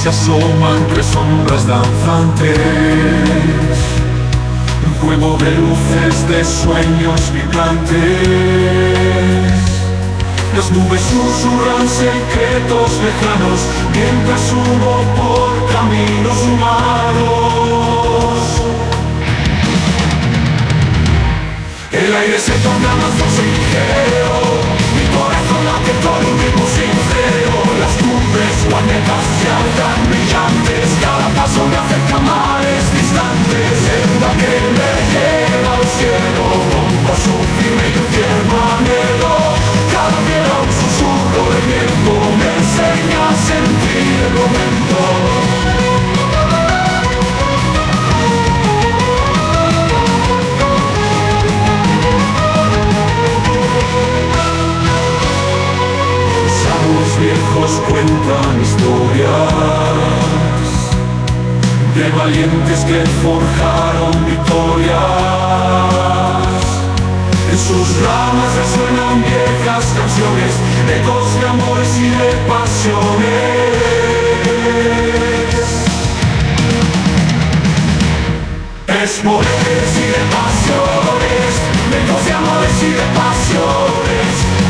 se asoman tres sombras danzantes, un juego de luces de sueños vibrantes. Las nubes susurran secretos lejanos mientras subo por caminos humanos. El aire se torna más dulce y ligero, mi corazón late por un ritmo sincero. Las cumbres planetas se alzan brillantes, cada paso me acerca a mares distantes. El que me lleva al cielo, con su firme y un tierno anhelo. Cada piedra un susurro de viento me enseña a sentir el momento. Los viejos cuentan historias de valientes que forjaron victorias. En sus ramas resuenan viejas canciones, ecos de amores y de pasiones. Es poetas y de pasiones, ecos de amores y de pasiones.